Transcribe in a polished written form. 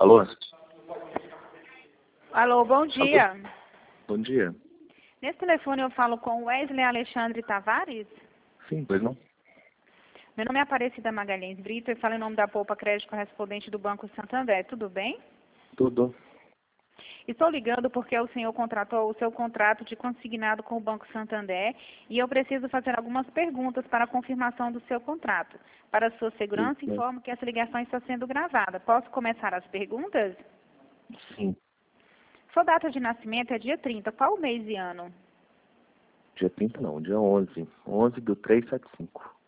Alô? Alô, bom dia. Alô? Bom dia. Nesse telefone eu falo com Wesley Alexandre Tavares? Sim, pois não? Meu nome é Aparecida Magalhães Brito e falo em nome da Poupa Crédito Correspondente do Banco Santander. Tudo bem? Tudo. Estou ligando porque o senhor contratou o seu contrato de consignado com o Banco Santander e eu preciso fazer algumas perguntas para a confirmação do seu contrato. Para sua segurança, Sim. informo que essa ligação está sendo gravada. Posso começar as perguntas? Sim. Sua data de nascimento é dia 30. Qual o mês e ano? Dia 30 não, dia 11. 11 do 375.